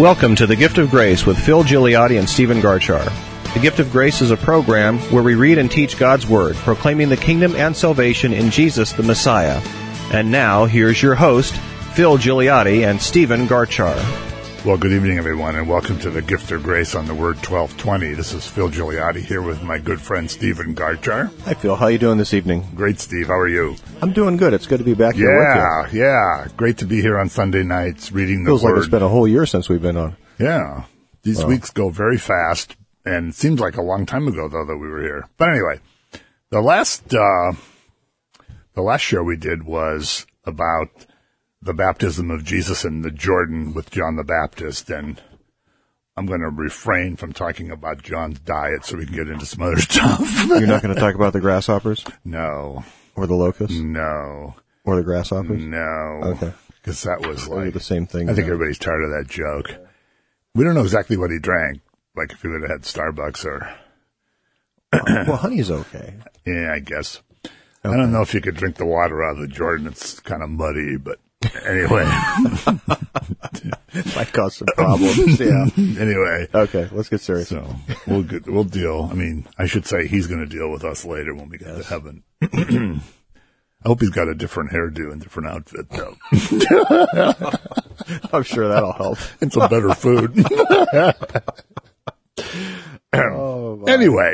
Welcome to The Gift of Grace with Phil Gigliotti and Stephen Garchar. The Gift of Grace is a program where we read and teach God's Word, proclaiming the kingdom and salvation in Jesus the Messiah. And now, here's your host, Phil Gigliotti and Stephen Garchar. Well, good evening, everyone, and welcome to The Gift of Grace on the Word 1220. This is Phil Gigliotti here with my good friend Stephen Garchar. Hi, Phil. How are you doing this evening? Great, Steve. How are you? I'm doing good. It's good to be back here with you. Yeah. Great to be here on Sunday nights reading the Word. Feels like it's been a whole year since we've been on. Yeah. These weeks go very fast, and it seems like a long time ago, though, that we were here. But anyway, the last show we did was about the baptism of Jesus in the Jordan with John the Baptist, and I'm going to refrain from talking about John's diet so we can get into some other stuff. You're not going to talk about the grasshoppers? No. Or the locusts? No. Or the grasshoppers? No. Okay. Because that was like the same thing. I think everybody's tired of that joke. We don't know exactly what he drank, like if he would have had Starbucks or... Well, honey's okay. Yeah, I guess. Okay. I don't know if you could drink the water out of the Jordan. It's kind of muddy, but anyway. Might cause some problems, yeah. Anyway. Okay, let's get serious. So we'll deal. I mean, I should say he's going to deal with us later when we get to heaven. I hope he's got a different hairdo and different outfit, though. I'm sure that'll help. And some better food. Anyway,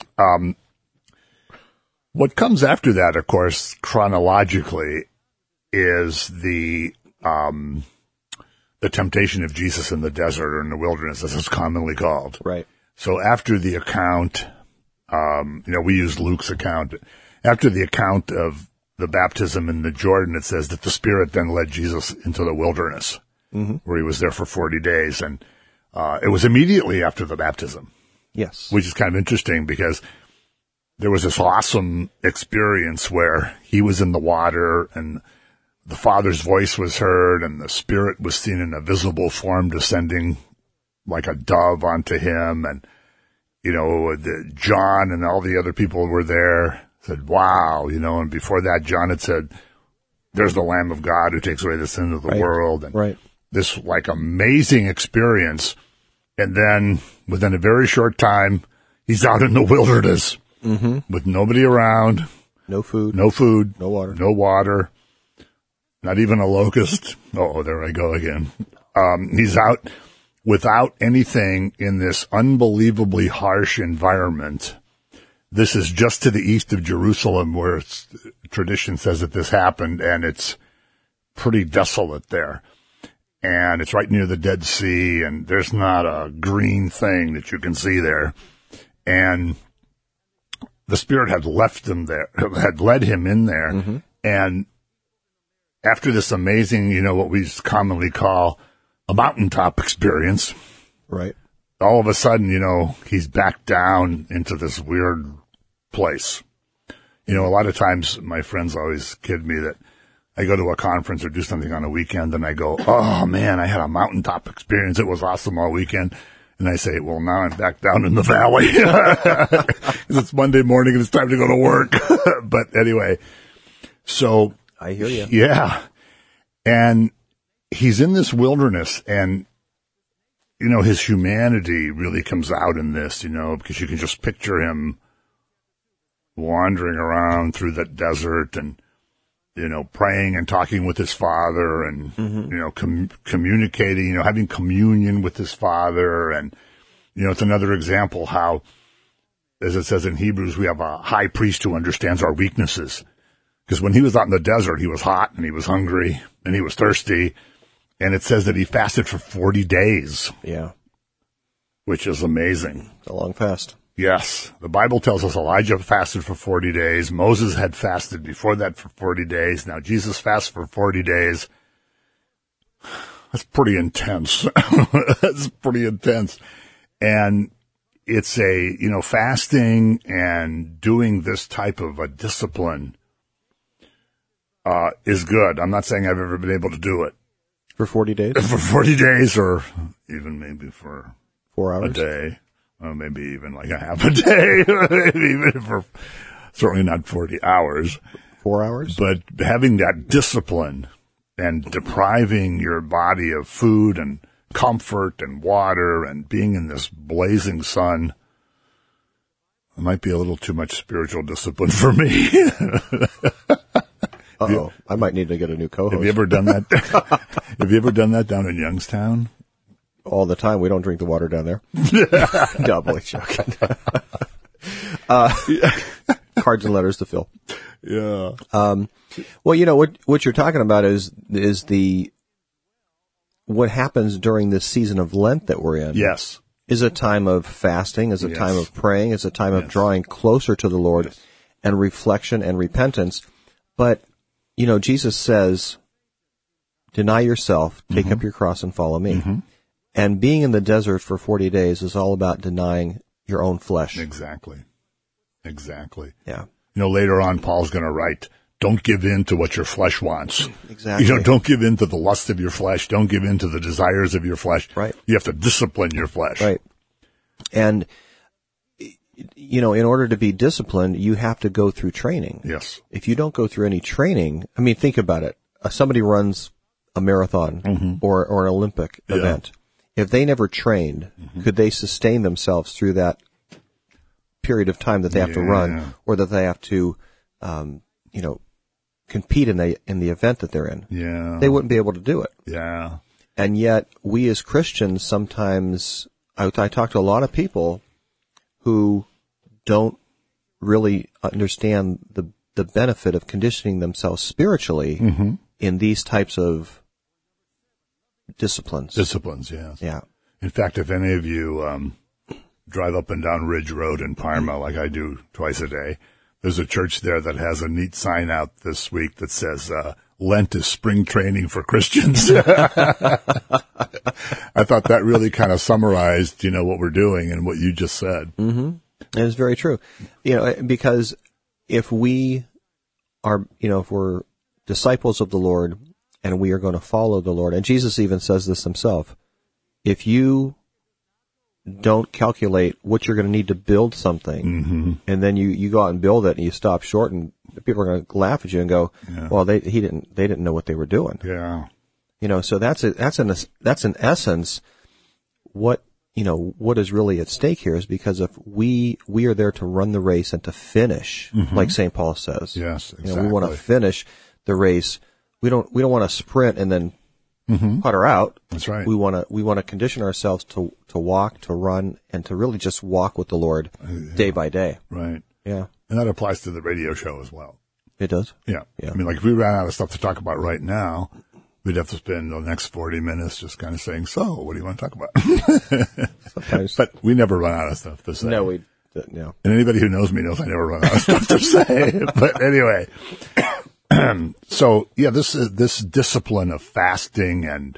what comes after that, of course, chronologically, is the temptation of Jesus in the desert or in the wilderness, as it's commonly called. Right. So after the account, we use Luke's account. After the account of the baptism in the Jordan, it says that the Spirit then led Jesus into the wilderness, where he was there for 40 days. And it was immediately after the baptism. Yes. Which is kind of interesting because there was this awesome experience where he was in the water and the Father's voice was heard and the Spirit was seen in a visible form descending like a dove onto him. And, John and all the other people were there, said, wow, and before that, John had said, there's the Lamb of God who takes away the sin of the world. And this like amazing experience. And then within a very short time, he's out in the wilderness with nobody around. No food. No food. No water. No water. Not even a locust. Oh, there I go again. He's out without anything in this unbelievably harsh environment. This is just to the east of Jerusalem where tradition says that this happened, and it's pretty desolate there. And it's right near the Dead Sea, and there's not a green thing that you can see there. And the Spirit had left him there, had led him in there. And after this amazing, what we commonly call a mountaintop experience. Right. All of a sudden, he's back down into this weird place. A lot of times my friends always kid me that I go to a conference or do something on a weekend and I go, oh man, I had a mountaintop experience. It was awesome all weekend. And I say, well, now I'm back down in the valley. Because it's Monday morning and it's time to go to work. But anyway, so. I hear you. Yeah. And he's in this wilderness and, his humanity really comes out in this, because you can just picture him wandering around through the desert and, praying and talking with his Father and, communicating, having communion with his Father. And, it's another example how, as it says in Hebrews, we have a high priest who understands our weaknesses. Because when he was out in the desert, he was hot and he was hungry and he was thirsty. And it says that he fasted for 40 days. Yeah. Which is amazing. It's a long fast. Yes. The Bible tells us Elijah fasted for 40 days. Moses had fasted before that for 40 days. Now Jesus fasts for 40 days. That's pretty intense. That's pretty intense. And it's fasting and doing this type of a discipline is good. I'm not saying I've ever been able to do it. For 40 days? For 40 days or even maybe for 4 hours? A day. Maybe even like a half a day. Even for certainly not 40 hours. 4 hours? But having that discipline and depriving your body of food and comfort and water and being in this blazing sun. It might be a little too much spiritual discipline for me. Uh-oh. I might need to get a new co-host. Have you ever done that? Have you ever done that down in Youngstown? All the time. We don't drink the water down there. Doubly joking. Cards and letters to Phil. Yeah. Well, what you're talking about is what happens during this season of Lent that we're in. Yes. Is a time of fasting, is a Yes. time of praying, is a time of Yes. drawing closer to the Lord Yes. and reflection and repentance. But, Jesus says, deny yourself, take up your cross and follow me. Mm-hmm. And being in the desert for 40 days is all about denying your own flesh. Exactly. Yeah. Later on, Paul's going to write, don't give in to what your flesh wants. Exactly. Don't give in to the lust of your flesh. Don't give in to the desires of your flesh. Right. You have to discipline your flesh. Right. And, in order to be disciplined, you have to go through training. Yes. If you don't go through any training, think about it. Somebody runs a marathon or an Olympic event. If they never trained, could they sustain themselves through that period of time that they have to run, or that they have to, compete in the event that they're in? Yeah. They wouldn't be able to do it. Yeah. And yet, we as Christians sometimes, I talk to a lot of people who don't really understand the benefit of conditioning themselves spiritually in these types of disciplines. Disciplines, yes. Yeah. In fact, if any of you drive up and down Ridge Road in Parma like I do twice a day, there's a church there that has a neat sign out this week that says, Lent is spring training for Christians. I thought that really kind of summarized, what we're doing and what you just said. Mm-hmm. And it's very true. Because if we are, if we're disciples of the Lord and we are going to follow the Lord, and Jesus even says this himself, if you don't calculate what you're going to need to build something, and then you go out and build it and you stop short, and people are going to laugh at you and go, well, they didn't know what they were doing. Yeah. So that's in essence what is really at stake here, is because if we are there to run the race and to finish, like St. Paul says. Yes, exactly. We want to finish the race. We don't want to sprint and then putter out. That's right. We want to condition ourselves to walk, to run, and to really just walk with the Lord day by day. Right. Yeah. And that applies to the radio show as well. It does? Yeah. Yeah. Like if we ran out of stuff to talk about right now, we'd have to spend the next 40 minutes just kind of saying, so, what do you want to talk about? Sometimes. But we never run out of stuff to say. No. And anybody who knows me knows I never run out of stuff to say. But anyway. So, this discipline of fasting and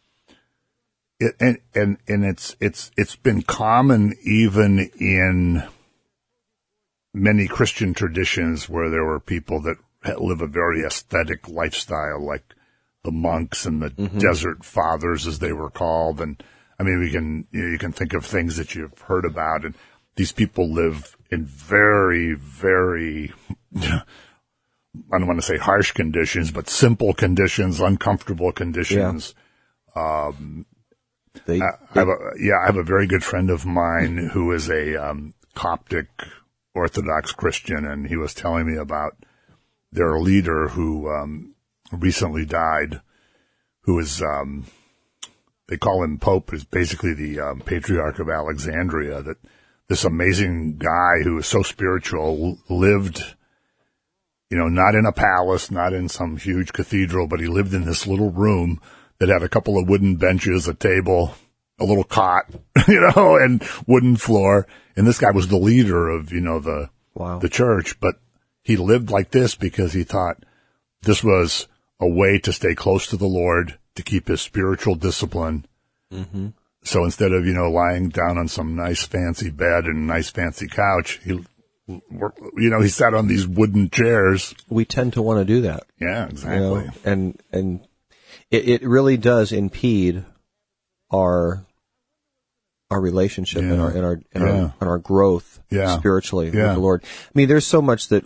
it's been common even in many Christian traditions where there were people that live a very ascetic lifestyle, like the monks and the desert fathers, as they were called. And you can think of things that you've heard about, and these people live in very, very, I don't want to say harsh conditions, but simple conditions, uncomfortable conditions. Yeah. I have a very good friend of mine who is a Coptic Orthodox Christian, and he was telling me about their leader who recently died, who is they call him Pope, is basically the Patriarch of Alexandria. That this amazing guy who is so spiritual lived, not in a palace, not in some huge cathedral, but he lived in this little room that had a couple of wooden benches, a table, a little cot, and wooden floor. And this guy was the leader of, the church, but he lived like this because he thought this was a way to stay close to the Lord, to keep his spiritual discipline. Mm-hmm. So instead of, lying down on some nice fancy bed and nice fancy couch, he sat on these wooden chairs. We tend to want to do that. Yeah, exactly. And it really does impede our relationship and our growth spiritually with the Lord. There's so much that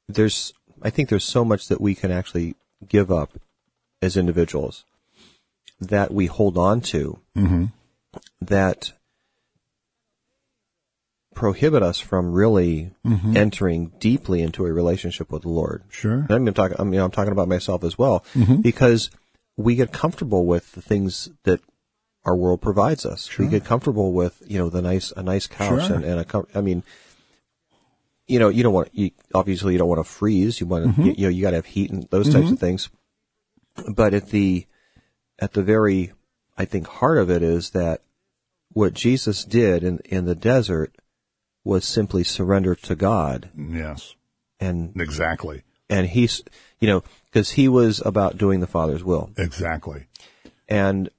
I think there's so much that we can actually give up as individuals. that we hold on to that prohibit us from really entering deeply into a relationship with the Lord. Sure. And I'm talking about myself as well, because we get comfortable with the things that our world provides us. Sure. We get comfortable with, a nice couch Sure. you don't want, obviously you don't want to freeze. You want to, you got to have heat and those types of things. But at the very, I think, heart of it is that what Jesus did in the desert was simply surrender to God. Yes. And exactly. And he's, because he was about doing the Father's will. Exactly. And,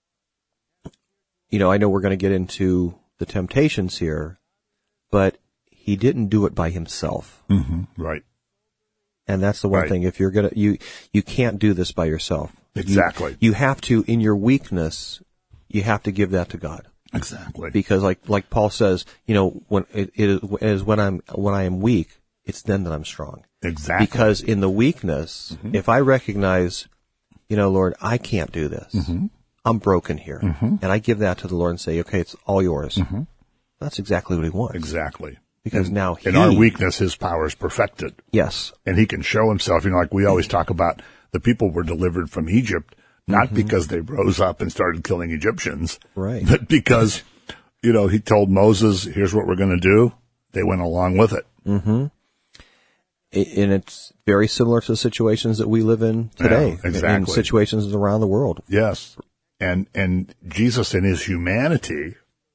I know we're going to get into the temptations here, but he didn't do it by himself. Right. And that's the one thing. If you're you can't do this by yourself. Exactly. You have to, in your weakness, you have to give that to God. Exactly. Because like Paul says, when it is when I am weak, it's then that I'm strong. Exactly. Because in the weakness, if I recognize, Lord, I can't do this. I'm broken here. And I give that to the Lord and say, okay, it's all yours. That's exactly what he wants. Exactly. Because now in our weakness, his power is perfected. Yes. And he can show himself, like we always talk about, the people were delivered from Egypt, not because they rose up and started killing Egyptians. Right. But because, he told Moses, here's what we're going to do. They went along with it. And it's very similar to the situations that we live in today. Yeah, exactly. And situations around the world. Yes. And Jesus in his humanity,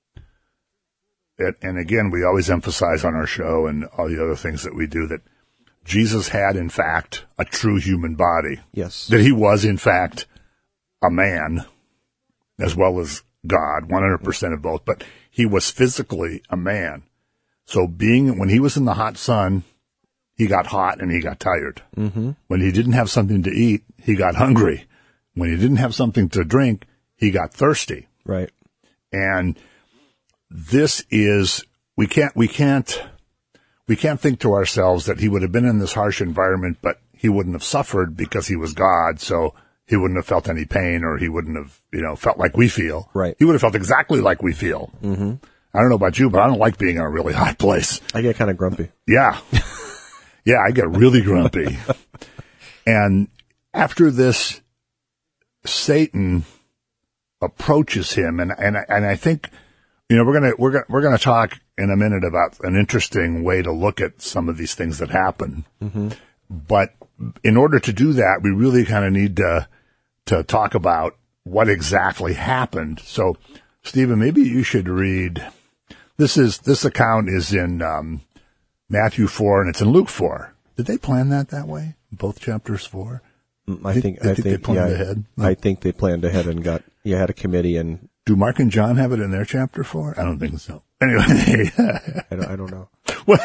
and again, we always emphasize on our show and all the other things that we do that Jesus had, in fact, a true human body. Yes. That he was, in fact, a man as well as God, 100% of both, but he was physically a man. So when he was in the hot sun, he got hot and he got tired. When he didn't have something to eat, he got hungry. When he didn't have something to drink, he got thirsty. Right. And this is, we can't think to ourselves that he would have been in this harsh environment, but he wouldn't have suffered because he was God. So he wouldn't have felt any pain, or he wouldn't have, felt like we feel. Right. He would have felt exactly like we feel. I don't know about you, but I don't like being in a really hot place. I get kind of grumpy. Yeah. Yeah, I get really grumpy. And after this, Satan approaches him, and I think, we're gonna talk in a minute about an interesting way to look at some of these things that happen. But in order to do that, we really kind of need to talk about what exactly happened. So, Stephen, maybe you should read. This account is in Matthew 4 and it's in Luke 4. Did they plan that way? Both chapters 4? I think they planned ahead. I think they planned ahead and had a committee. And do Mark and John have it in their chapter 4? I don't think so. Anyway, I don't know.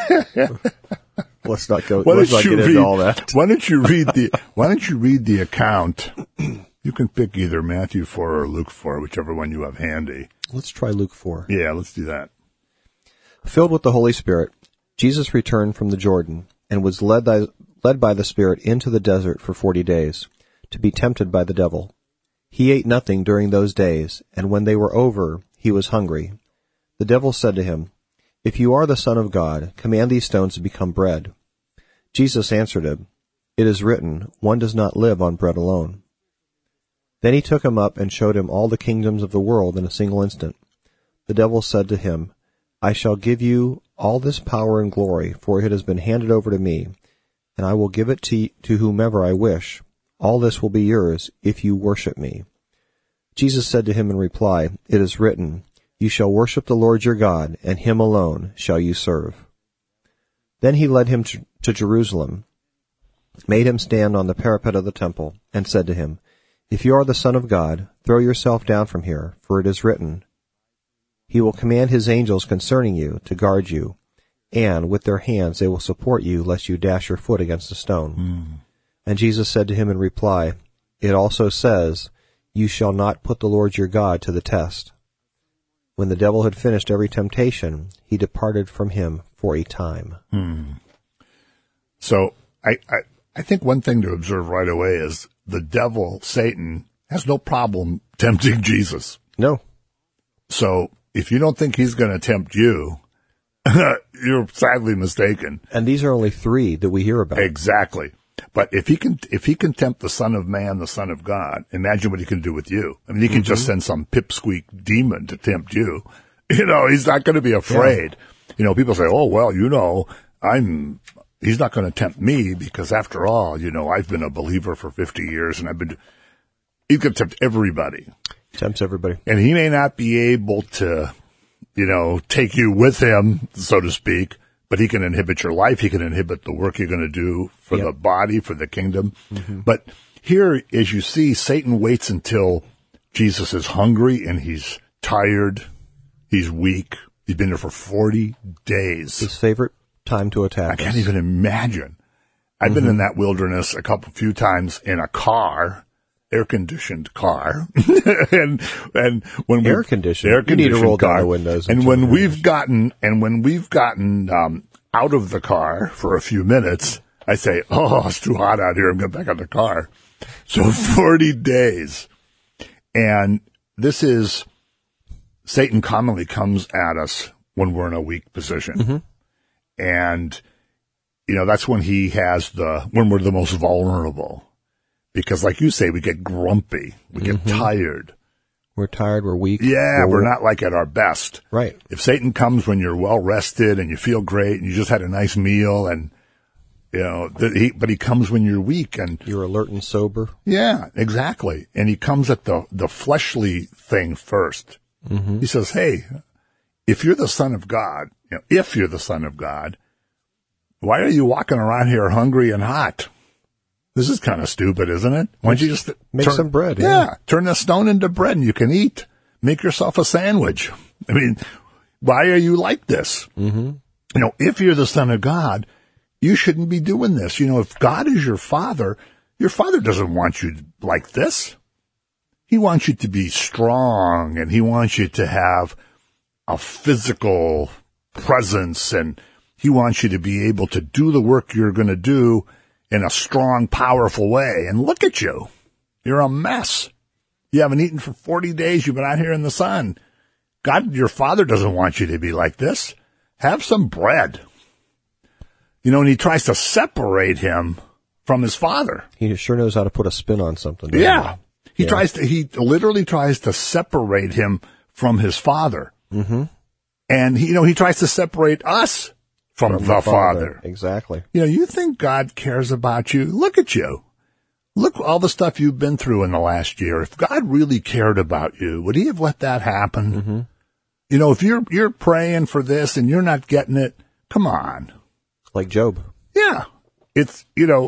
Let's not get read, into all that. Why don't you read the account? You can pick either Matthew 4 or Luke 4, whichever one you have handy. Let's try Luke 4. Yeah, let's do that. Filled with the Holy Spirit, Jesus returned from the Jordan and was led by the Spirit into the desert for 40 days, to be tempted by the devil. He ate nothing during those days, and when they were over, he was hungry. The devil said to him, "If you are the Son of God, command these stones to become bread." Jesus answered him, "It is written, one does not live on bread alone." Then he took him up and showed him all the kingdoms of the world in a single instant. The devil said to him, "I shall give you all this power and glory, for it has been handed over to me, and I will give it to whomever I wish. All this will be yours if you worship me." Jesus said to him in reply, "It is written, you shall worship the Lord your God, and him alone shall you serve." Then he led him to Jerusalem, made him stand on the parapet of the temple, and said to him, "If you are the Son of God, throw yourself down from here, for it is written, he will command his angels concerning you to guard you, and with their hands they will support you, lest you dash your foot against a stone." And Jesus said to him in reply, "It also says, you shall not put the Lord your God to the test." When the devil had finished every temptation, he departed from him for a time. So I think one thing to observe right away is the devil, Satan, has no problem tempting Jesus. No. So if you don't think he's going to tempt you, you're sadly mistaken. And these are only 3 that we hear about. Exactly. But if he can tempt the Son of Man, the Son of God, imagine what he can do with you. I mean, he can just send some pipsqueak demon to tempt you. He's not going to be afraid. Yeah. People say, oh, well, he's not going to tempt me because after all, I've been a believer for 50 years and he can tempt everybody. Tempts everybody. And he may not be able to, take you with him, so to speak, but he can inhibit your life. He can inhibit the work you're going to do for the body, for the kingdom. Mm-hmm. But here, as you see, Satan waits until Jesus is hungry and he's tired. He's weak. He's been there for 40 days. His favorite time to attack. I can't even imagine. I've been in that wilderness a few times in a car, air-conditioned car, and when air-conditioned, you need to roll down the windows. And when we've gotten out of the car for a few minutes, I say, "Oh, it's too hot out here. I'm going back in the car." So 40 days, and this is Satan commonly comes at us when we're in a weak position, and that's when when we're the most vulnerable. Because like you say, we get grumpy. We get tired. We're tired. We're weak. Yeah, we're not like at our best. Right. If Satan comes when you're well rested and you feel great and you just had a nice meal and, but he comes when you're weak and you're alert and sober. Yeah, exactly. And he comes at the fleshly thing first. Mm-hmm. He says, hey, if you're the Son of God, why are you walking around here hungry and hot? This is kind of stupid, isn't it? Why don't you just make some bread? Yeah, turn the stone into bread and you can eat. Make yourself a sandwich. I mean, why are you like this? Mm-hmm. If you're the Son of God, you shouldn't be doing this. If God is your Father doesn't want you like this. He wants you to be strong and he wants you to have a physical presence and he wants you to be able to do the work you're going to do in a strong, powerful way. And look at you. You're a mess. You haven't eaten for 40 days. You've been out here in the sun. God, your Father doesn't want you to be like this. Have some bread. And he tries to separate him from his Father. He sure knows how to put a spin on something. Yeah. He literally tries to separate him from his Father. Mm-hmm. And he tries to separate us from the Father. Exactly. You think God cares about you? Look at you. Look all the stuff you've been through in the last year. If God really cared about you, would he have let that happen? Mm-hmm. If you're praying for this and you're not getting it, come on. Like Job. Yeah. It's,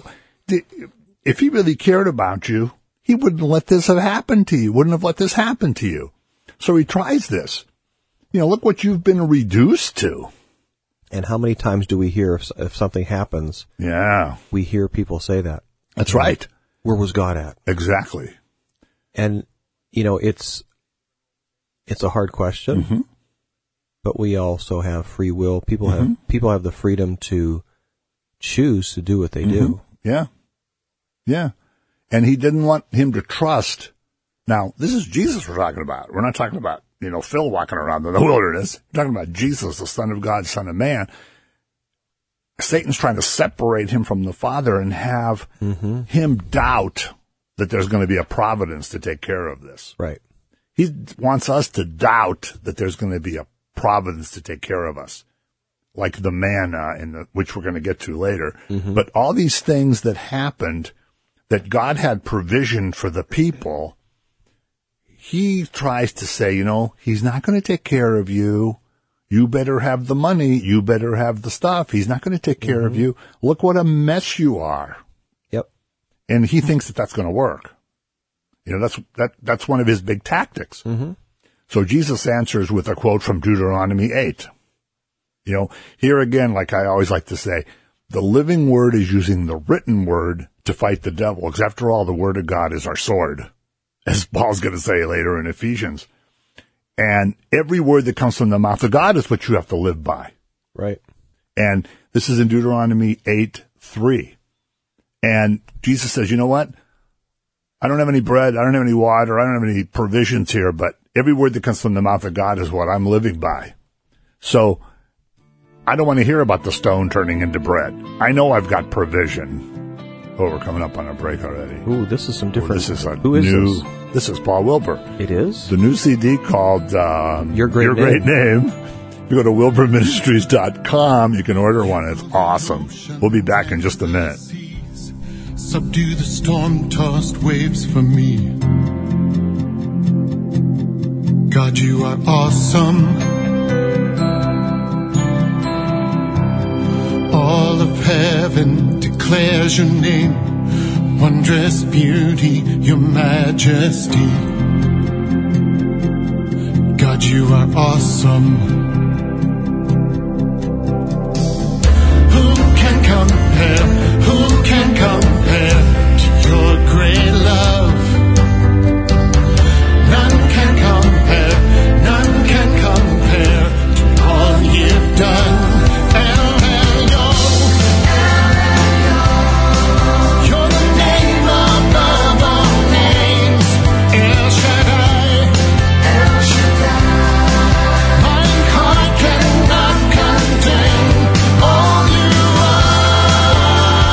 if he really cared about you, he wouldn't let this have happened to you. Wouldn't have let this happen to you. So he tries this. Look what you've been reduced to. And how many times do we hear if something happens? Yeah. We hear people say that. That's right. Where was God at? Exactly. And, it's a hard question, but we also have free will. People have the freedom to choose to do what they do. Yeah. Yeah. And he didn't want him to trust. Now, this is Jesus we're talking about. We're not talking about, Phil walking around in the wilderness. We're talking about Jesus, the Son of God, Son of Man. Satan's trying to separate him from the Father and have him doubt that there's going to be a providence to take care of this. Right. He wants us to doubt that there's going to be a providence to take care of us, like the manna, which we're going to get to later. Mm-hmm. But all these things that happened, that God had provision for the people, he tries to say, he's not going to take care of you. You better have the money. You better have the stuff. He's not going to take care of you. Look what a mess you are. Yep. And he thinks that that's going to work. That's one of his big tactics. Mm-hmm. So Jesus answers with a quote from Deuteronomy 8. Here again, like I always like to say, the living word is using the written word to fight the devil. Because after all, the word of God is our sword, as Paul's going to say later in Ephesians. And every word that comes from the mouth of God is what you have to live by. Right. And this is in Deuteronomy 8:3. And Jesus says, you know what? I don't have any bread, I don't have any water, I don't have any provisions here, but every word that comes from the mouth of God is what I'm living by. So I don't want to hear about the stone turning into bread. I know I've got provision. Oh, we're coming up on a break already. Ooh, this is some different. Who is this? This is Paul Wilbur. It is? The new CD called Your Great Name. If you go to wilburministries.com, you can order one. It's awesome. We'll be back in just a minute. Subdue the storm-tossed waves for me. God, you are awesome. All of heaven declares your name, wondrous beauty, your majesty. God, you are awesome. Who can compare? Who can compare to your great love? None can compare, none can compare to all you've done. You're the name above all names. El Shaddai. My heart cannot contain all you are.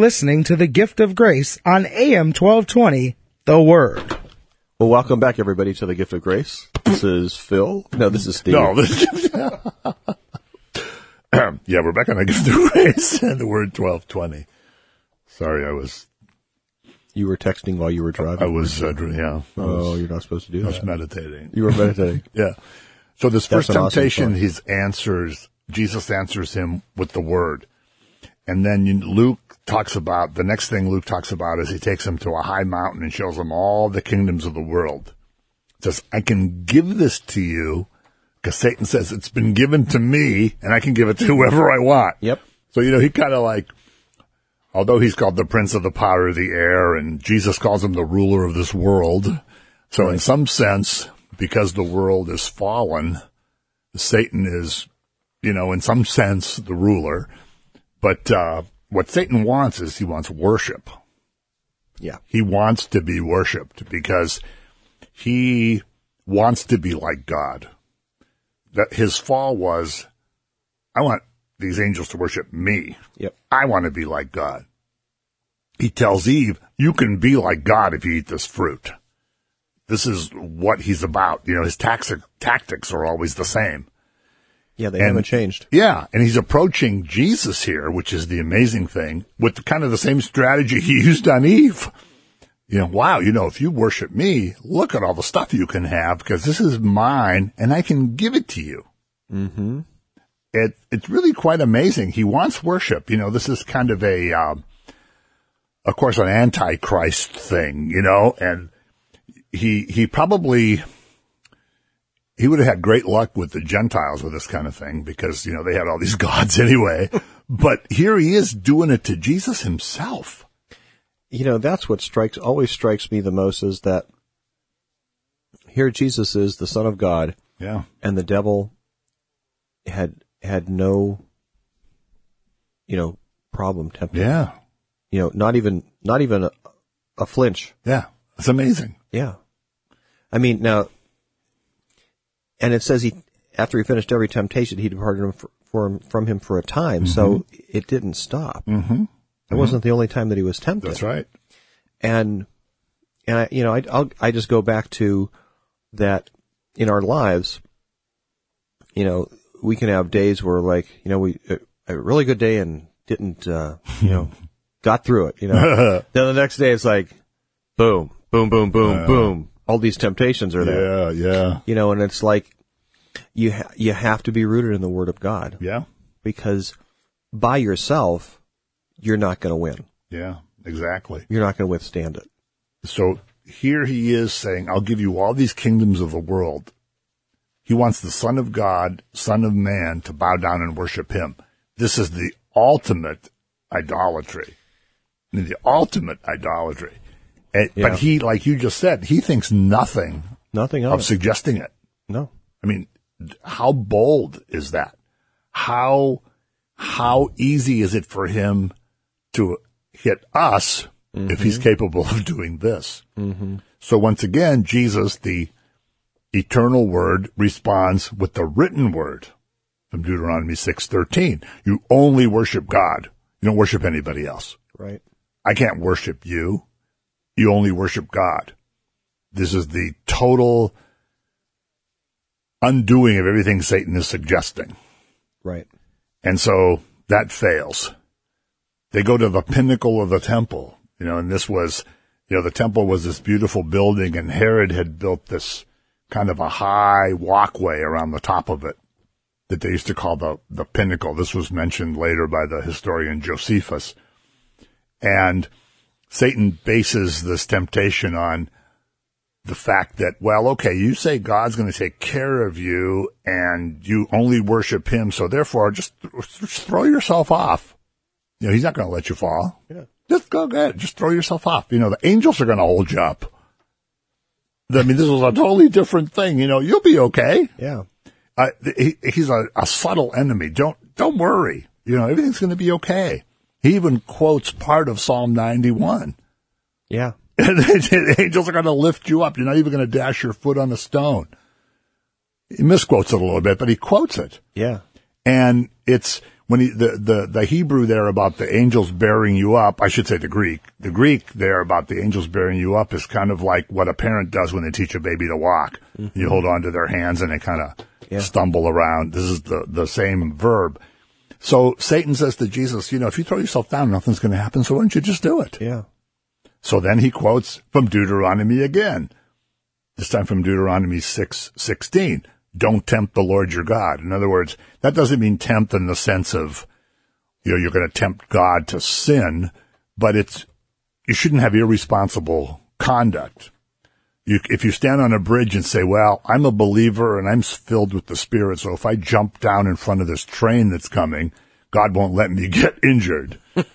listening to The Gift of Grace on AM 1220, The Word. Well, welcome back, everybody, to The Gift of Grace. This is Phil. No, this is Steve. No, yeah, we're back on The Gift of Grace and The Word 1220. Sorry, You were texting while you were driving? I was, yeah. Oh, you're not supposed to do that. I was meditating. You were meditating. Yeah. So this That's first an awesome temptation, thought. Jesus answers him with the Word. And then the next thing Luke talks about is he takes him to a high mountain and shows him all the kingdoms of the world. Says, I can give this to you, because Satan says it's been given to me, and I can give it to whoever I want. Yep. So, he kind of like, although he's called the prince of the power of the air, and Jesus calls him the ruler of this world. So Right. in some sense, because the world is fallen, Satan is, in some sense, the ruler. But what Satan wants is he wants worship. Yeah. He wants to be worshipped because he wants to be like God. That his fall was, I want these angels to worship me. Yep. I want to be like God. He tells Eve, you can be like God if you eat this fruit. This is what he's about. His tactics are always the same. Yeah, they haven't changed. Yeah, and he's approaching Jesus here, which is the amazing thing, with kind of the same strategy he used on Eve. Wow, if you worship me, look at all the stuff you can have, because this is mine, and I can give it to you. Mm-hmm. It's really quite amazing. He wants worship. This is kind of of course, an antichrist thing, and he probably... He would have had great luck with the Gentiles with this kind of thing because, they had all these gods anyway. But here he is doing it to Jesus himself. That's what always strikes me the most is that here Jesus is the Son of God. Yeah. And the devil had no, problem tempting. Yeah. Not even a flinch. Yeah. It's amazing. Yeah. I mean, now, and it says after he finished every temptation, he departed from him for a time. Mm-hmm. So it didn't stop. Mm-hmm. It wasn't the only time that he was tempted. That's right. And I just go back to that in our lives. We can have days where we a really good day and didn't got through it. Then the next day it's like boom, boom, boom, boom, boom. All these temptations are there. Yeah, yeah. And it's like you have to be rooted in the Word of God. Yeah. Because by yourself, you're not going to win. Yeah, exactly. You're not going to withstand it. So here he is saying, I'll give you all these kingdoms of the world. He wants the Son of God, Son of Man, to bow down and worship him. This is the ultimate idolatry. The ultimate idolatry. But he, like you just said, he thinks nothing of suggesting it. No. I mean, how bold is that? How easy is it for him to hit us if he's capable of doing this? Mm-hmm. So once again, Jesus, the eternal Word, responds with the written Word from Deuteronomy 6:13. You only worship God. You don't worship anybody else. Right. I can't worship you. You only worship God. This is the total undoing of everything Satan is suggesting. Right. And so that fails. They go to the pinnacle of the temple, and this was, the temple was this beautiful building, and Herod had built this kind of a high walkway around the top of it that they used to call the pinnacle. This was mentioned later by the historian Josephus. And Satan bases this temptation on the fact that, well, okay, you say God's going to take care of you and you only worship him, so therefore just throw yourself off. He's not going to let you fall. Yeah. Just go ahead. Just throw yourself off. The angels are going to hold you up. I mean, this was a totally different thing. You'll be okay. Yeah. He's a subtle enemy. Don't worry. Everything's going to be okay. He even quotes part of Psalm 91. Yeah. The angels are going to lift you up. You're not even going to dash your foot on a stone. He misquotes it a little bit, but he quotes it. Yeah. And it's when the Hebrew there about the angels bearing you up, I should say the Greek there about the angels bearing you up is kind of like what a parent does when they teach a baby to walk. Mm-hmm. You hold on to their hands and they kind of stumble around. This is the same verb. So Satan says to Jesus, if you throw yourself down, nothing's going to happen. So why don't you just do it? Yeah. So then he quotes from Deuteronomy again, this time from Deuteronomy 6:16. Don't tempt the Lord your God. In other words, that doesn't mean tempt in the sense of, you're going to tempt God to sin, but you shouldn't have irresponsible conduct. If you stand on a bridge and say, well, I'm a believer and I'm filled with the Spirit, so if I jump down in front of this train that's coming, God won't let me get injured.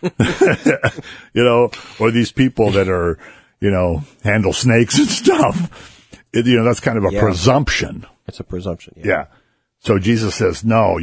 Or these people that are, handle snakes and stuff. That's kind of a presumption. It's a presumption. Yeah. So Jesus says, no,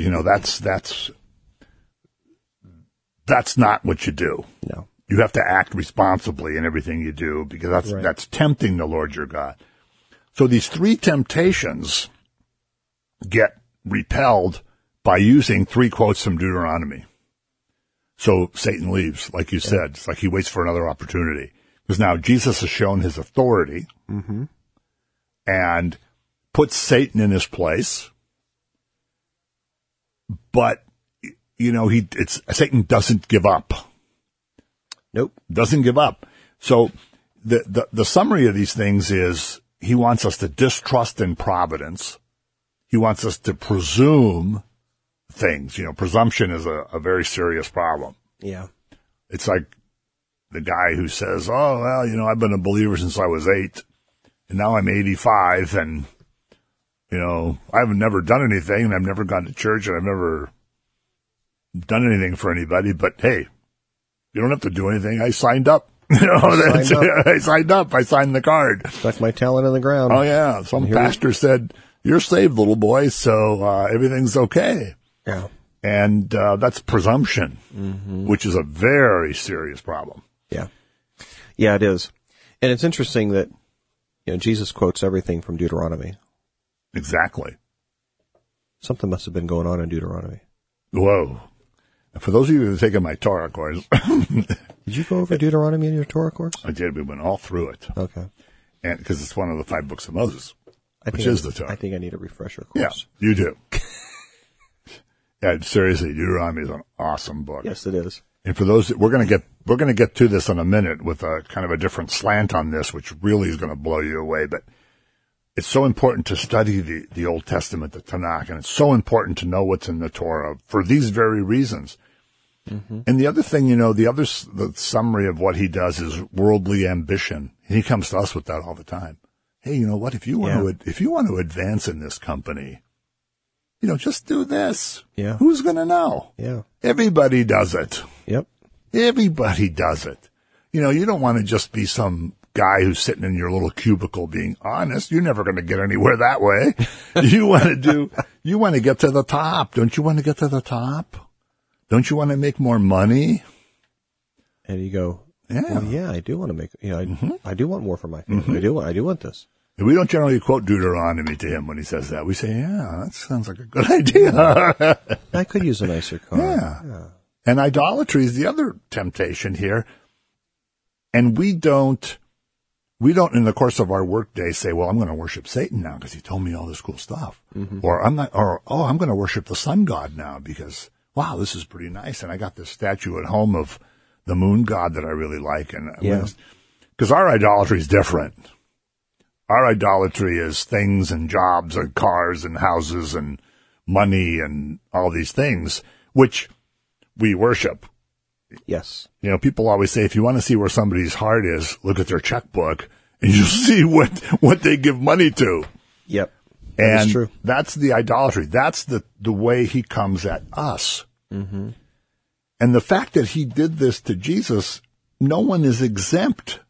that's not what you do. No. You have to act responsibly in everything you do because that's tempting the Lord your God. So these three temptations get repelled by using three quotes from Deuteronomy. So Satan leaves, like you said. It's like he waits for another opportunity. Because now Jesus has shown his authority and puts Satan in his place. But, Satan doesn't give up. Nope. Doesn't give up. So the summary of these things is he wants us to distrust in providence. He wants us to presume things. Presumption is a very serious problem. Yeah. It's like the guy who says, oh, well, I've been a believer since I was 8 and now I'm 85 and, I've never done anything and I've never gone to church and I've never done anything for anybody, but hey, you don't have to do anything. I signed up. I signed up. I signed the card. Stuck my talent in the ground. Oh, yeah. Some pastor said, you're saved, little boy, so everything's okay. Yeah. And that's presumption, which is a very serious problem. Yeah. Yeah, it is. And it's interesting that, Jesus quotes everything from Deuteronomy. Exactly. Something must have been going on in Deuteronomy. Whoa. For those of you who have taken my Torah course. Did you go over Deuteronomy in your Torah course? I did. We went all through it. Okay. And because it's one of the 5 books of Moses, which is the Torah. I think I need a refresher course. Yeah, you do. Yeah, seriously, Deuteronomy is an awesome book. Yes, it is. And for those, we're going to get to this in a minute with a kind of a different slant on this, which really is going to blow you away. But it's so important to study the Old Testament, the Tanakh, and it's so important to know what's in the Torah for these very reasons. Mm-hmm. And the other thing, the summary of what he does is worldly ambition. And he comes to us with that all the time. Hey, you know what? If you want to advance in this company, just do this. Yeah. Who's going to know? Yeah. Everybody does it. Yep. Everybody does it. You don't want to just be some guy who's sitting in your little cubicle being honest. You're never going to get anywhere that way. You want to get to the top. Don't you want to get to the top? Don't you want to make more money? And you go, yeah, well, yeah, I do want to make, I do want more for my family. I do want this. We don't generally quote Deuteronomy to him when he says that. We say, yeah, that sounds like a good idea. I could use a nicer car. Yeah. And idolatry is the other temptation here. And we don't in the course of our workday say, well, I'm going to worship Satan now because he told me all this cool stuff. Mm-hmm. Or I'm going to worship the sun god now because, wow, this is pretty nice. And I got this statue at home of the moon god that I really like. And because our idolatry is different. Our idolatry is things and jobs and cars and houses and money and all these things, which we worship. Yes. People always say, if you want to see where somebody's heart is, look at their checkbook and you'll see what they give money to. Yep. That's true. That's the idolatry. That's the way he comes at us. Mm-hmm. And the fact that he did this to Jesus, no one is exempt.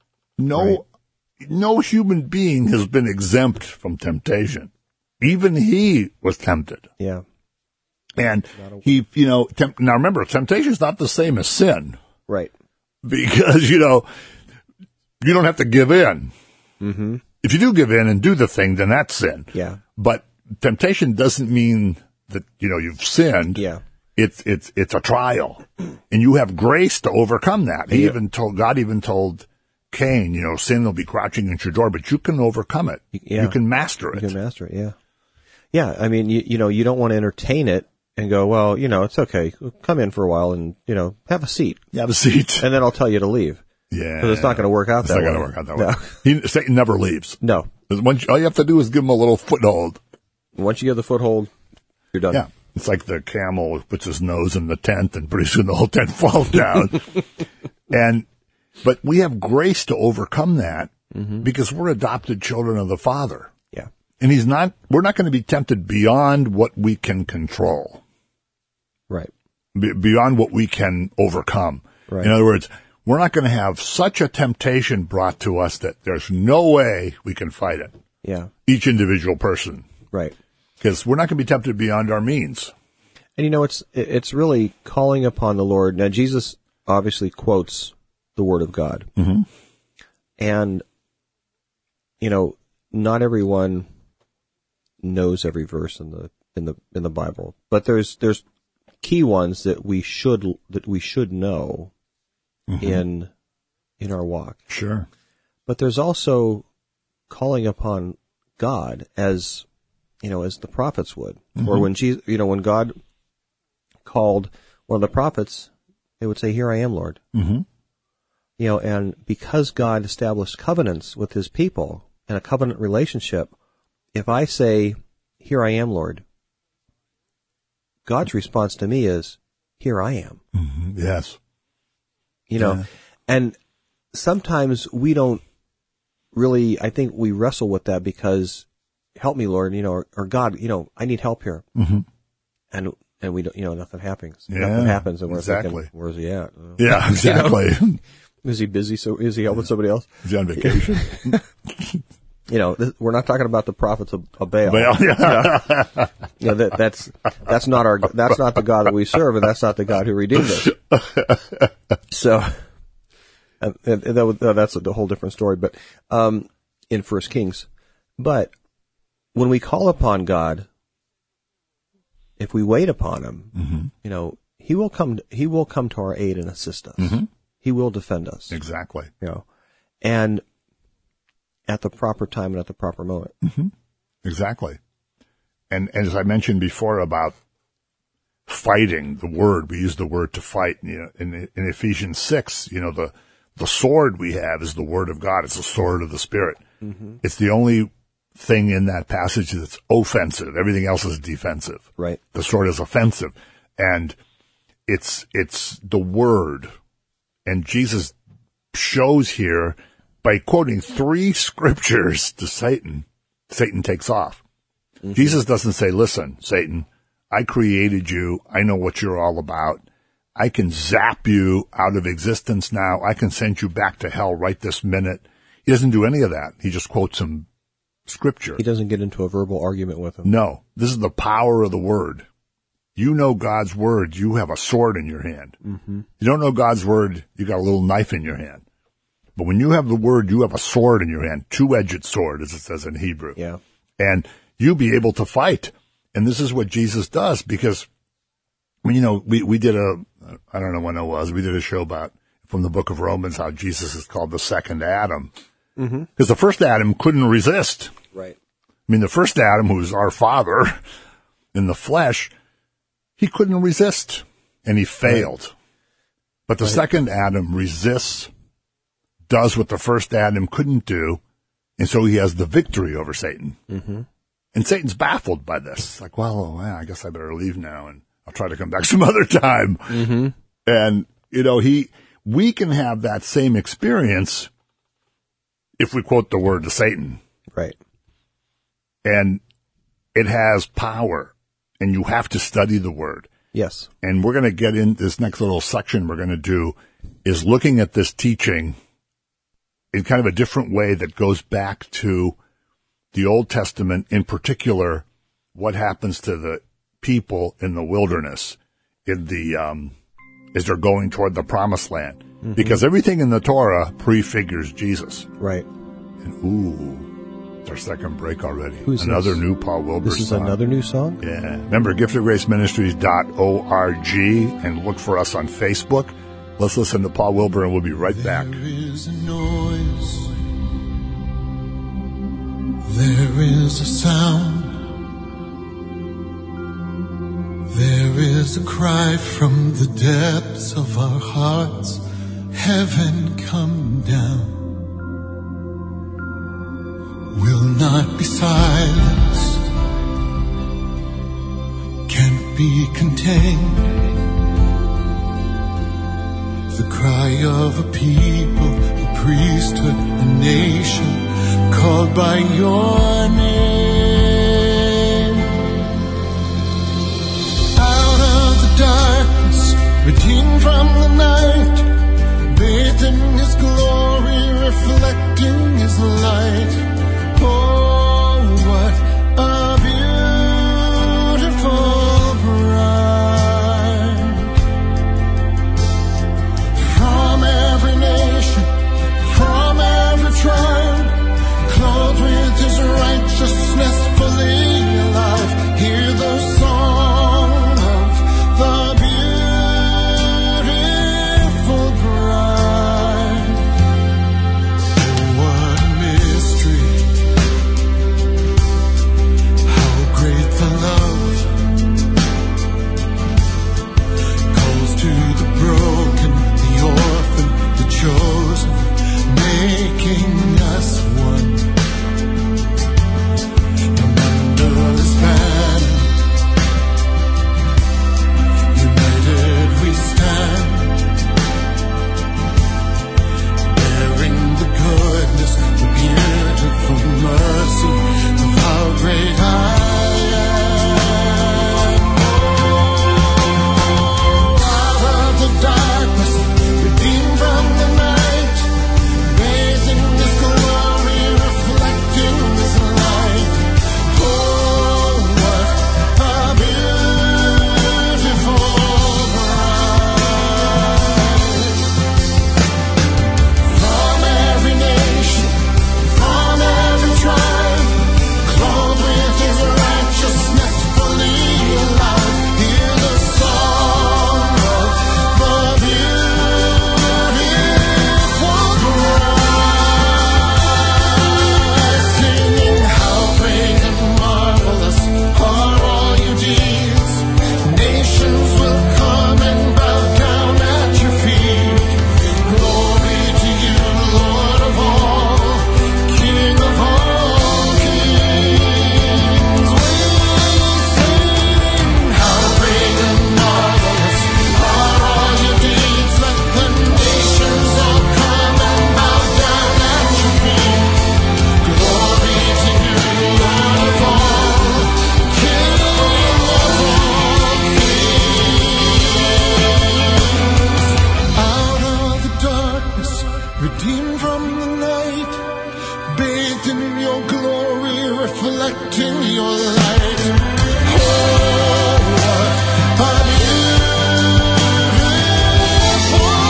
No human being has been exempt from temptation. Even he was tempted. Yeah. And he, now remember, temptation is not the same as sin. Right. Because, you don't have to give in. Mm-hmm. If you do give in and do the thing, then that's sin. Yeah. But temptation doesn't mean that, you've sinned. Yeah. It's a trial, and you have grace to overcome that. God even told Cain, sin will be crouching at your door, but you can overcome it. Yeah. You can master it. You can master it, yeah. Yeah, I mean, you don't want to entertain it and go, well, it's okay. Come in for a while and, have a seat. Have a seat. And then I'll tell you to leave. Yeah. Because it's not going to work out that way. It's not going to work out that way. Satan never leaves. No. All you have to do is give him a little foothold. Once you get the foothold, you're done. Yeah. It's like the camel who puts his nose in the tent and pretty soon the whole tent falls down. But we have grace to overcome that because we're adopted children of the Father. Yeah. And we're not going to be tempted beyond what we can control. Right. Beyond what we can overcome. Right. In other words, we're not going to have such a temptation brought to us that there's no way we can fight it. Yeah. Each individual person. Right. Because we're not going to be tempted beyond our means. And it's really calling upon the Lord. Now, Jesus obviously quotes the Word of God. Mm-hmm. And, not everyone knows every verse in the Bible, but there's key ones that we should know in our walk. Sure. But there's also calling upon God as the prophets would, or when Jesus, when God called one of the prophets, they would say, "Here I am, Lord." Mm-hmm. And because God established covenants with His people and a covenant relationship, if I say, "Here I am, Lord," God's response to me is, "Here I am." Mm-hmm. Yes. And sometimes we don't really, I think we wrestle with that because, help me, Lord, or God, I need help here. Mm-hmm. And we don't, nothing happens. Yeah, nothing happens, and we're exactly. thinking, where's he at? Yeah, exactly. Is he busy? So is he helping somebody else? Is he on vacation? We're not talking about the prophets of Baal. Yeah. That's not the God that we serve, and that's not the God who redeemed us. So, that's a whole different story. But in 1 Kings, but when we call upon God, if we wait upon Him, He will come. He will come to our aid and assist us. Mm-hmm. He will defend us. Exactly. And at the proper time and at the proper moment. Mm-hmm. Exactly. And as I mentioned before about fighting, the word, we use the word to fight. In Ephesians 6, the sword we have is the word of God. It's the sword of the Spirit. Mm-hmm. It's the only thing in that passage that's offensive. Everything else is defensive. Right. The sword is offensive. And it's the word. And Jesus shows here by quoting 3 scriptures to Satan, Satan takes off. Mm-hmm. Jesus doesn't say, "Listen, Satan, I created you. I know what you're all about. I can zap you out of existence now. I can send you back to hell right this minute." He doesn't do any of that. He just quotes some scripture. He doesn't get into a verbal argument with him. No, this is the power of the word. You know God's word, you have a sword in your hand. Mm-hmm. You don't know God's word, you got a little knife in your hand. But when you have the word, you have a sword in your hand, 2-edged sword, as it says in Hebrew. Yeah. And you be able to fight. And this is what Jesus does, because, we did I don't know when it was, we did a show about, from the book of Romans, how Jesus is called the second Adam. Because the first Adam couldn't resist. Right. The first Adam, who was our father in the flesh, he couldn't resist, and he failed. Right. But the second Adam resists, does what the first Adam couldn't do, and so he has the victory over Satan. Mm-hmm. And Satan's baffled by this. Like, well, I guess I better leave now, and I'll try to come back some other time. Mm-hmm. And, we can have that same experience if we quote the word to Satan. Right. And it has power, and you have to study the word. Yes. And we're going to get in this next little section we're going to do is looking at this teaching in kind of a different way that goes back to the Old Testament, in particular, what happens to the people in the wilderness in the as they're going toward the promised land. Mm-hmm. Because everything in the Torah prefigures Jesus. Right. And our second break already. Who's another this? new Paul Wilbur This is song. another new song? Yeah. Remember, giftofgraceministries.org, and look for us on Facebook. Let's listen to Paul Wilbur, and we'll be right back. There is a noise. There is a sound. There is a cry from the depths of our hearts. Heaven come down. Will not be silenced. Can't be contained. The cry of a people, a priesthood, a nation, called by your name. Out of the darkness, redeemed from the night, bathed in His glory, reflecting His light. Oh, what a beautiful bride. From every nation, from every tribe, clothed with His righteousness, fully alive. Hear the song of the beautiful bride. Oh, what a mystery. How great the love calls to the broken, the orphan, the chosen, making us one. And under His banner, united we stand, bearing the goodness, the beautiful mercy of our great I am. Out of the darkness, redeemed from the night, bathed in His glory, reflecting His light. Oh, what a beautiful bride. From every nation, from every tribe, clothed with His righteousness, fully alive. Hear the song of the beautiful bride, singing, how great and marvelous are all your deeds. Nations will come and bow down at your feet. Glory to you, Lord of all, King of all kings. We sing, how great and marvelous are all your deeds. Let the nations all come and bow down at your feet. Glory to you, Lord of all, King of all kings. Out of the darkness, redeemed from the night, bathed in your glory, reflecting your light. Oh, what a beautiful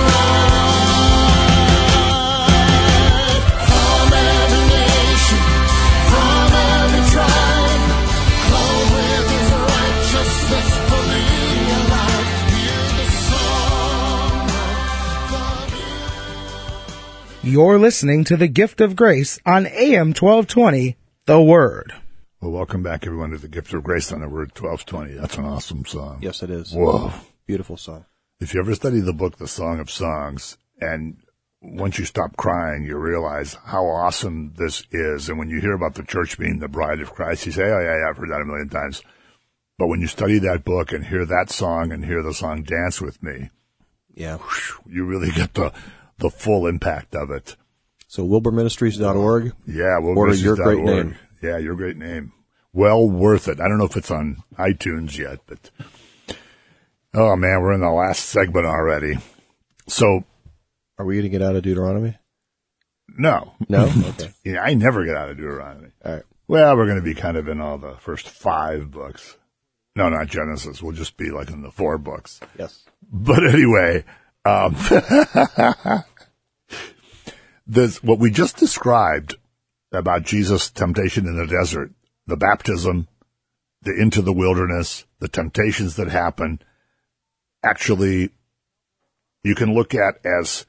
bride. From every nation, from every tribe, clothed with His righteousness, fully alive. Hear the song of the You're listening to The Gift of Grace on AM 1220, The Word. Well, welcome back, everyone, to the Gift of Grace on the Word 1220. That's an awesome song. Yes, it is. Whoa. Beautiful song. If you ever study the book, The Song of Songs, and once you stop crying, you realize how awesome this is. And when you hear about the church being the bride of Christ, you say, oh, yeah, I've heard that a million times. But when you study that book and hear that song and hear the song Dance With Me, Yeah. you really get the full impact of it. So wilburministries.org. Yeah, Order Your Great Name. Yeah, Your Great Name. Well worth it. I don't know if it's on iTunes yet, but oh man, we're in the last segment already. So Are we going to get out of Deuteronomy? no, No? Okay. yeah, I never get out of Deuteronomy. All right. Well, we're going to be kind of in all the first 5 books. No, not Genesis. We'll just be like in the 4 books. Yes. But anyway, this what we just described about Jesus' temptation in the desert, the baptism, the into the wilderness, the temptations that happen, actually you can look at as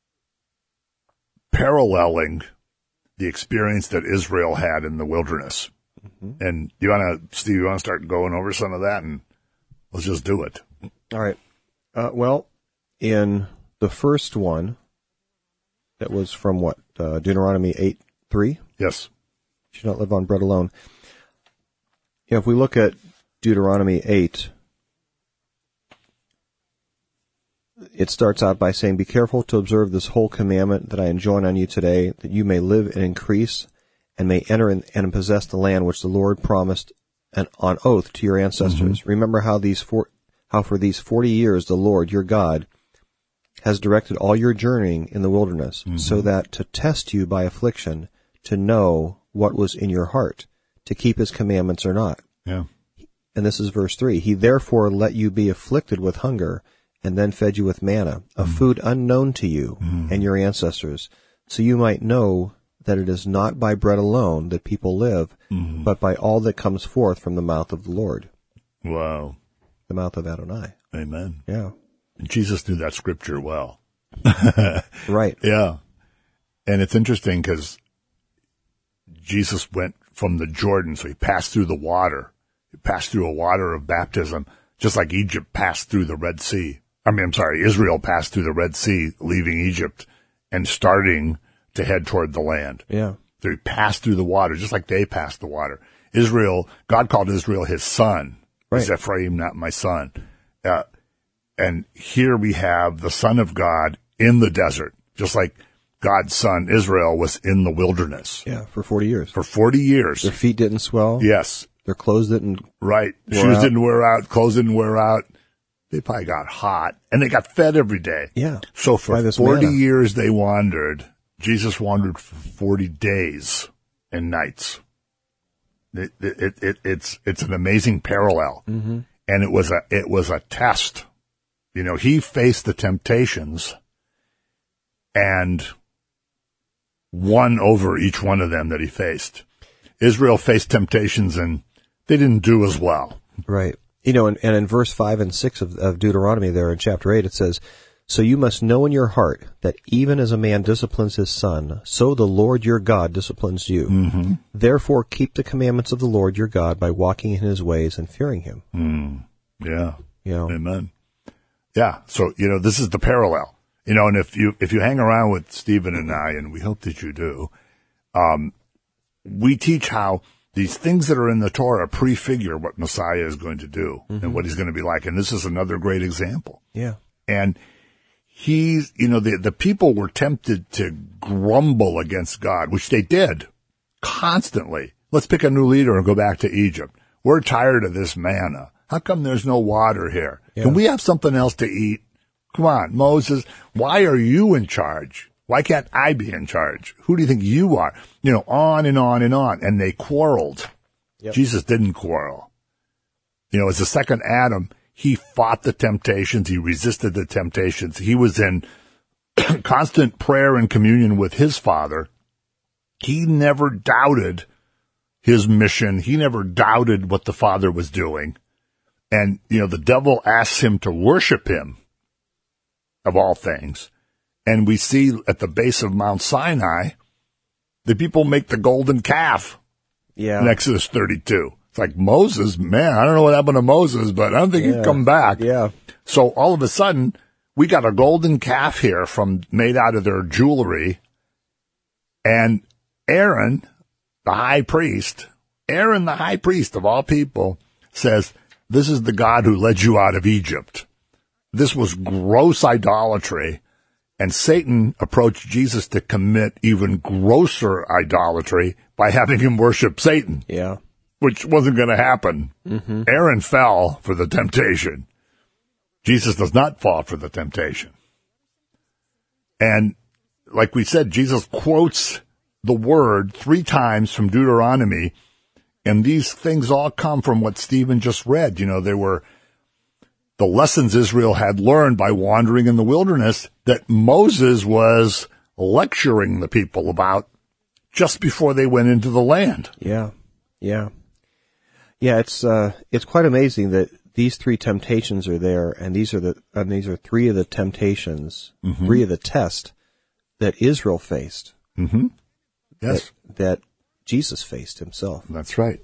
paralleling the experience that Israel had in the wilderness. Mm-hmm. And Steve, you want to start going over some of that, and let's just do it. All right. Well, in the first one, that was from what? Deuteronomy 8:3? Yes. You should not live on bread alone. If we look at Deuteronomy 8, it starts out by saying, "Be careful to observe this whole commandment that I enjoin on you today, that you may live and increase, and may enter in and possess the land which the Lord promised on oath to your ancestors. Mm-hmm. Remember how for these 40 years the Lord your God has directed all your journeying in the wilderness, mm-hmm. so that to test you by affliction, to know what was in your heart, to keep his commandments or not." Yeah. And this is verse 3. "He therefore let you be afflicted with hunger, and then fed you with manna, a food unknown to you and your ancestors, so you might know that it is not by bread alone that people live, but by all that comes forth from the mouth of the Lord." Wow. The mouth of Adonai. Amen. Yeah. And Jesus knew that scripture well. Right. Yeah. And it's interesting because Jesus went from the Jordan, so he passed through the water. He passed through a water of baptism, just like Egypt passed through the Red Sea. Israel passed through the Red Sea, leaving Egypt and starting to head toward the land. Yeah. So he passed through the water, just like they passed the water. God called Israel his son. Right. Is Ephraim not my son? And here we have the Son of God in the desert, just like God's son Israel was in the wilderness. Yeah, for 40 years. For 40 years. Their feet didn't swell. Yes. Their clothes didn't Right. Shoes didn't wear out. Clothes didn't wear out. They probably got hot. And they got fed every day. Yeah. So for 40 years they wandered. Jesus wandered for 40 days and nights. It's an amazing parallel. Mm-hmm. And it was a test. He faced the temptations and won over each one of them that he faced. Israel faced temptations and they didn't do as well. Right. And in verse 5 and 6 of Deuteronomy there in chapter 8, it says, "So you must know in your heart that even as a man disciplines his son, so the Lord your God disciplines you. Mm-hmm. Therefore keep the commandments of the Lord your God by walking in his ways and fearing him." Yeah. Amen. Yeah. So, this is the parallel. And if you hang around with Stephen and I, and we hope that you do, we teach how these things that are in the Torah prefigure what Messiah is going to do and what he's going to be like. And this is another great example. Yeah. And the people were tempted to grumble against God, which they did constantly. Let's pick a new leader and go back to Egypt. We're tired of this manna. How come there's no water here? Yeah. Can we have something else to eat? Come on, Moses, why are you in charge? Why can't I be in charge? Who do you think you are? On and on and on. And they quarreled. Yep. Jesus didn't quarrel. As the second Adam, he fought the temptations. He resisted the temptations. He was in constant prayer and communion with his Father. He never doubted his mission. He never doubted what the Father was doing. And, the devil asks him to worship him, of all things. And we see at the base of Mount Sinai, the people make the golden calf. Yeah. In Exodus 32. It's like Moses, man, I don't know what happened to Moses, but I don't think he'd come back. Yeah. So all of a sudden, we got a golden calf here made out of their jewelry. And Aaron, the high priest of all people, says, "This is the God who led you out of Egypt." This was gross idolatry. And Satan approached Jesus to commit even grosser idolatry by having him worship Satan. Yeah. Which wasn't going to happen. Mm-hmm. Aaron fell for the temptation. Jesus does not fall for the temptation. And like we said, Jesus quotes the word 3 times from Deuteronomy. And these things all come from what Stephen just read. They were the lessons Israel had learned by wandering in the wilderness that Moses was lecturing the people about, just before they went into the land. Yeah. It's quite amazing that these three temptations are there, and these are three of the temptations, three of the tests that Israel faced. Mm-hmm. Yes. That Jesus faced himself. That's right.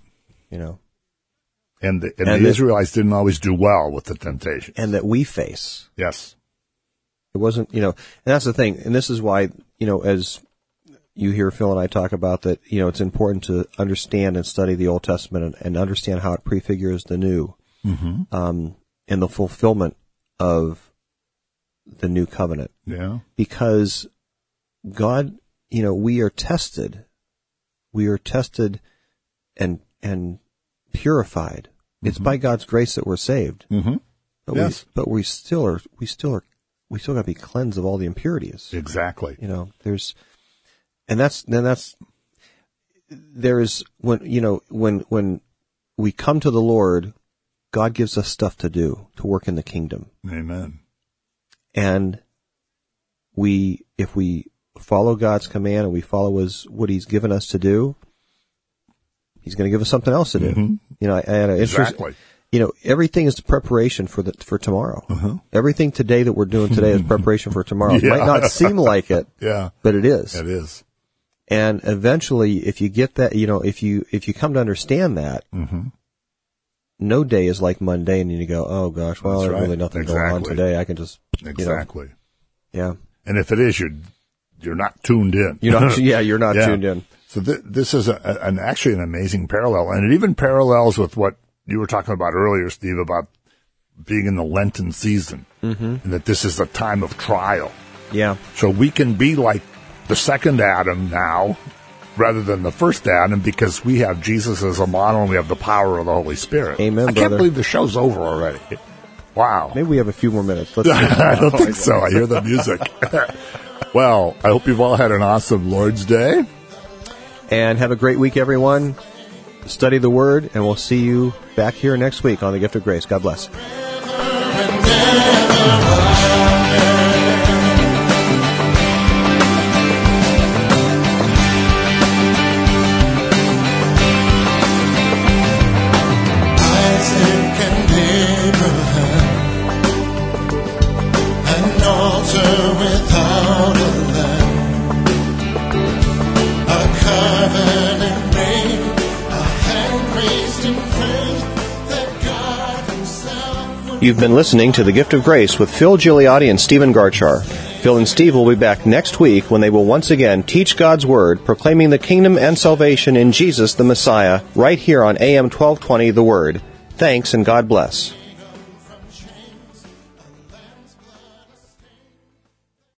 And the Israelites didn't always do well with the temptation. And that we face. Yes. It wasn't, and that's the thing. And this is why, as you hear Phil and I talk about that, it's important to understand and study the Old Testament and understand how it prefigures the New, and the fulfillment of the New Covenant. Yeah. Because God, we are tested and purified. It's by God's grace that we're saved. Mm-hmm. But yes. we still got to be cleansed of all the impurities. Exactly. When we come to the Lord, God gives us stuff to do, to work in the kingdom. Amen. And if we follow God's command and we follow what He's given us to do, He's going to give us something else to do. Mm-hmm. I had an interest. Exactly. Everything is preparation for tomorrow. Uh-huh. Everything today that we're doing today is preparation for tomorrow. It might not seem like it, but it is. It is. And eventually, if you get that, if you come to understand that, no day is like Monday, and you go, oh gosh, well, there's really nothing going on today. I can just exactly. Yeah. And if it is, you're not tuned in. You're not tuned in. So this is actually an amazing parallel, and it even parallels with what you were talking about earlier, Steve, about being in the Lenten season, and that this is a time of trial. Yeah. So we can be like the second Adam now, rather than the first Adam, because we have Jesus as a model and we have the power of the Holy Spirit. Amen, I can't believe the show's over already. Wow. Maybe we have a few more minutes. Let's see. I don't think so. I hear the music. Well, I hope you've all had an awesome Lord's Day. And have a great week, everyone. Study the Word, and we'll see you back here next week on The Gift of Grace. God bless. Isaac and Abraham, an altar without a lamb, a covenant made, a hand raised in faith that God Himself would. You've been listening to The Gift of Grace with Phil Gigliotti and Stephen Garchar. Phil and Steve will be back next week when they will once again teach God's Word, proclaiming the kingdom and salvation in Jesus the Messiah, right here on AM 1220 The Word. Thanks, and God bless.